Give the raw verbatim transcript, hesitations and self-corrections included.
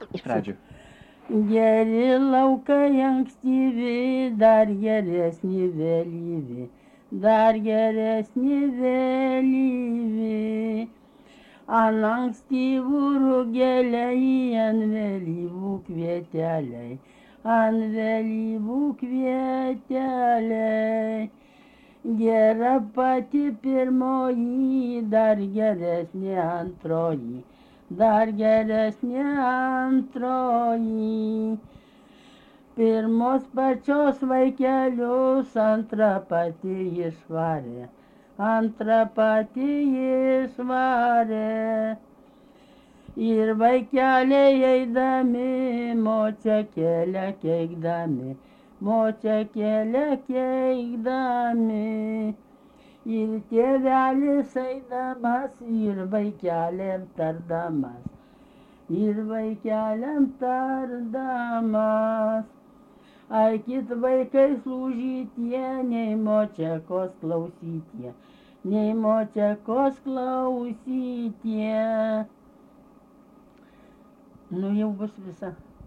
iš pradžių. Geri laukai ankstyvi, dar geresni vėlyvi, dar geresni vėlyvi. Ant ankstyvų rugeliai, ant vėlyvų kvieteliai, ant vėlyvų kvieteliai. Gera pati pirmoji, dar geresnė antroji, dar geresnė antroji. Pirmos pačios vaikelius, antra pati išvarė, antra pati išvarė. Ir vaikeliai eidami, močia kelią keikdami, močia kelią keikdami. Ir tėvelis eidamas, ir vaikeliam tardamas, ir vaikeliam tardamas. Aikit vaikai slūžytie, nei močiakos klausytie, nei močiakos klausytie. Nu jau bus visa.